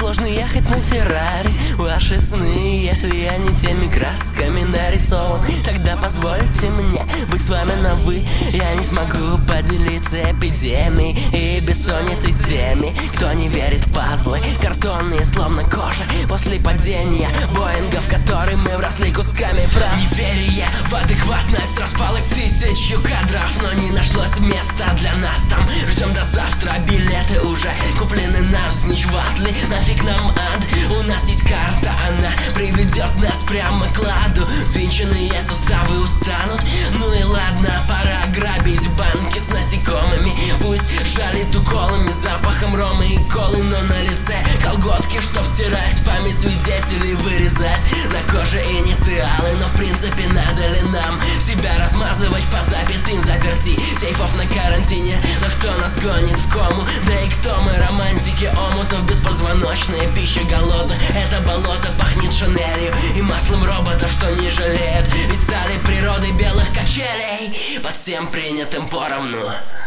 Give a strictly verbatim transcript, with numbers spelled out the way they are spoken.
Можно ехать на Феррари, ваши сны, если я не теми красками нарисован, тогда позвольте мне быть с вами на вы. Я не смогу поделиться эпидемией и бессонницей с теми, кто не верит в пазлы, картонные словно кожа после падения Боинга, в который мы вросли кусками фраз. Неверие в адекватность распалось тысячью кадров, но не нашлось места для нас там. Ждем до завтра, билеты уже куплены навзничь в Атли. Нафиг нам ад, у нас есть карта, она приведет нас прямо к ладу. Свинченные суставы устанут, ну и ладно, пора грабить банки с насекомыми. Пусть жалит уколами, запахом рома и колы, но на лице колготки, чтоб стирать память свидетелей, вырезать на коже инициалы. Но в принципе надо ли нам себя размазывать по запятым заперти сейфов на карантине? Но кто нас гонит в кому? Да и кто мы, романтики омутов, беспозвоночная пища голодных? Это болото пахнет Шанелью и маслом роботов, что не жалеют, ведь стали природой белых качелей под всем принятым поровну.